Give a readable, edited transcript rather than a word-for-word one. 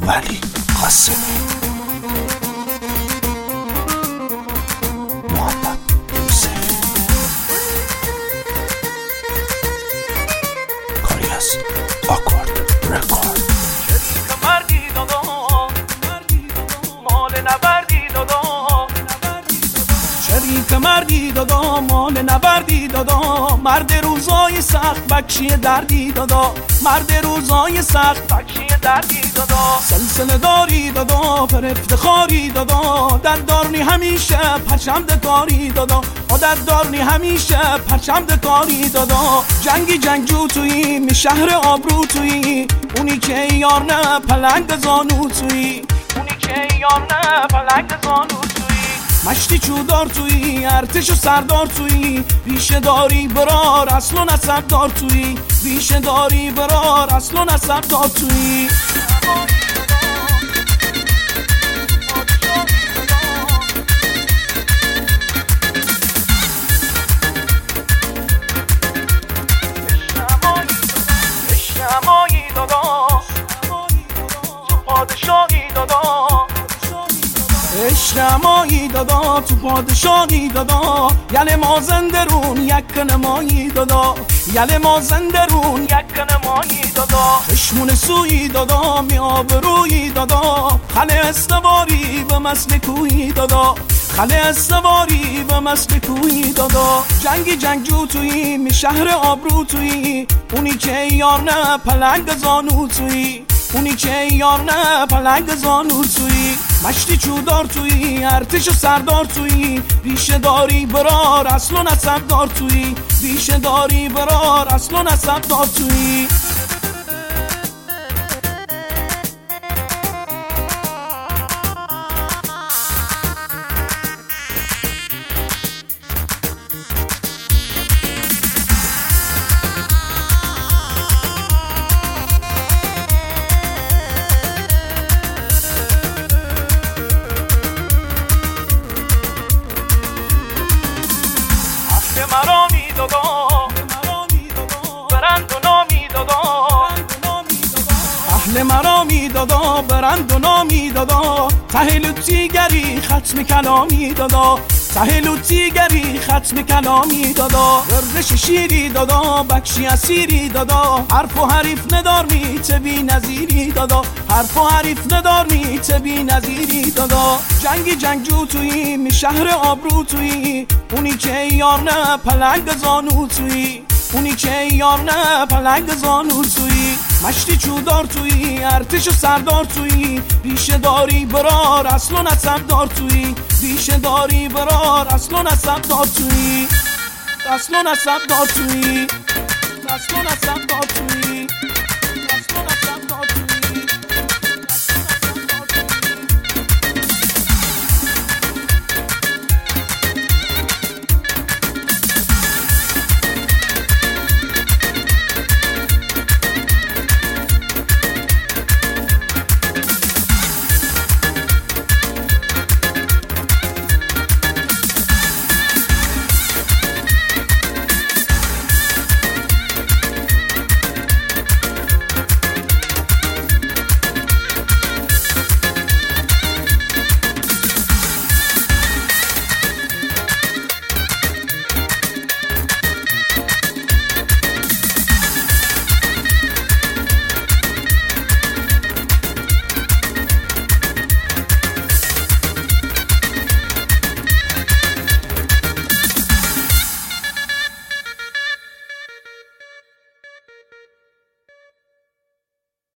ولی قاسمی، محمد یوسفی، کاری از آکورد رکورد. شریک مردی دادا، مال نبردی دادا، شریک مردی دادا، مال نبردی دادا، مرد روزای سخت بکشی دردی دادا، مرد روزای سخت بکشی دردی دادا، سلسله داری دادا، پر افتخاری دادا، در دارنی همیشه پرچم کاری دادا، عادت دارنی همیشه پرچم کاری دادا، جنگی جنگجو تویی می شهر آبرو تویی، اونی که یار نه پلنگ زانو تویی، اونی که یار نه پلنگ زانو تویی، مشتی چودار تویی، ارتش و سردار تویی، ریشه داری برار اصل و نسب دار تویی، ریشه داری برار اصل و نسب دار تویی. اشنمایی دادا، تو پادشاهی دادا، عشق مایی دادا، تو پادشاهی دادا، یل ما زندرون یک نمایی دادا، یل ما زندرون یک نمایی دادا، چشمون سویی دادا، می آبرویی دادا، خل استواری به مسل کویی دادا، خل استواری به مسل کویی دادا، جنگی جنگجو تویی، می شهر آبرو تویی، اونی که یار نه پلنگ زانو تویی، اونی که یار نه پلنگ زانو تویی، مشتی چودار تویی، ارتش و سردار تویی، ریشه داری برار اصل و نسب دار تویی، ریشه داری برار اصل و نسب دار تویی. مرا می دادا، برند و نامی دادا، اهل مرا می دادا، برند و نامی دادا، ته لطیگری ختم کلامی دادا، ته لطیگری ختم کلامی دادا، گردش شیری دادا، بکشی اسیری دادا، حرف و حریف ندار میت بی نظیری دادا، حرف و حریف ندار میت بی نظیری دادا، جنگی جنگجو تویی، می شهر آبرو تویی، اونی که یار نه پلنگ زانو تویی، اونی که یار نه پلنگ زانو تویی، مشتی چودار تویی، ارتش و سردار تویی، ریشه داری برار اصل و نسب دار تویی، ریشه داری برار اصل و نسب دار تویی، اصل و نسب دار تویی، اصل و نسب دار تویی.